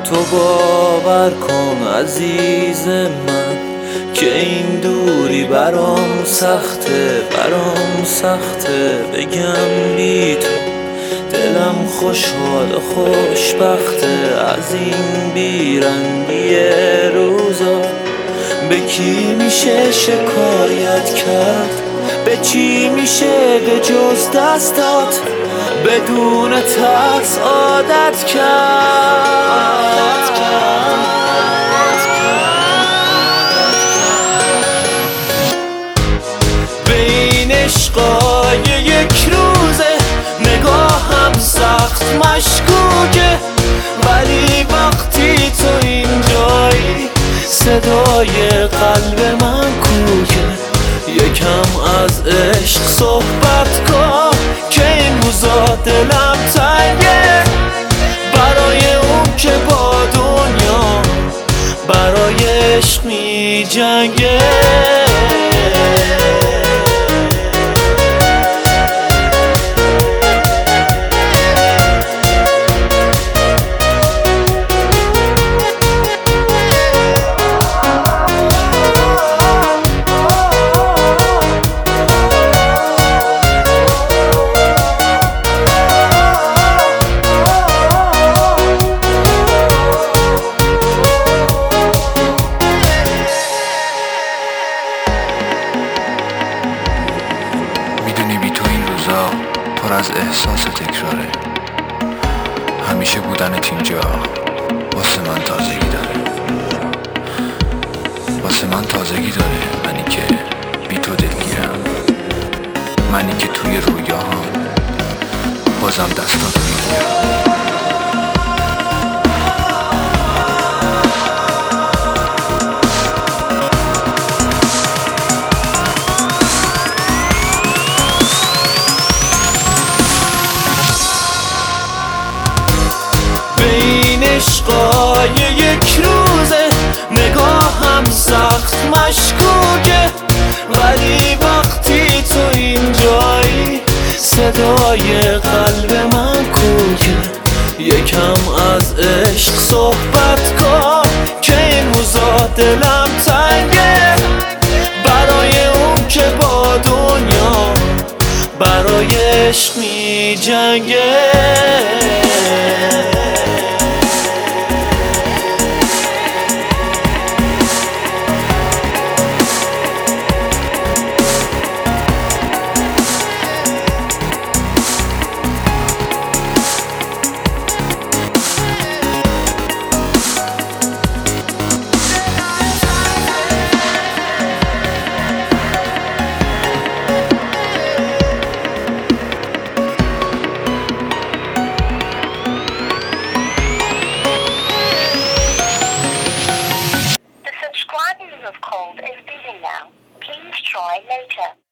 تو باور کن عزیز من که این دوری برام سخته بگم بی تو دلم خوشحال و خوشبخته. از این بیرنگی روزا به کی میشه شکایت کرد؟ به چی میشه به جز دستات بدون ترس عادت کرد؟ بین عشقای یک روزه نگاهم سخت مشکوکه، ولی وقتی تو اینجایی صدای قلب من کوکه. یکم از عشق صحبت کن که این روزا دلم تنگه، برای اون که با دنیا برای عشق می جنگه. پر از احساس تکراره، همیشه بودنت اینجا واسه من تازگی داره. منی که بی تو دلگیرم، منی که توی رویاهام بازم دستاتو میگیرم. عشقای یک روزه نگاهم سخت مشکوکه، ولی وقتی تو اینجایی صدای قلب من کوکه. یکم از عشق صحبت کن که این روزا دلم تنگه، برای اون که با دنیا برای عشق می جنگه. Of called is busy now. Please try later.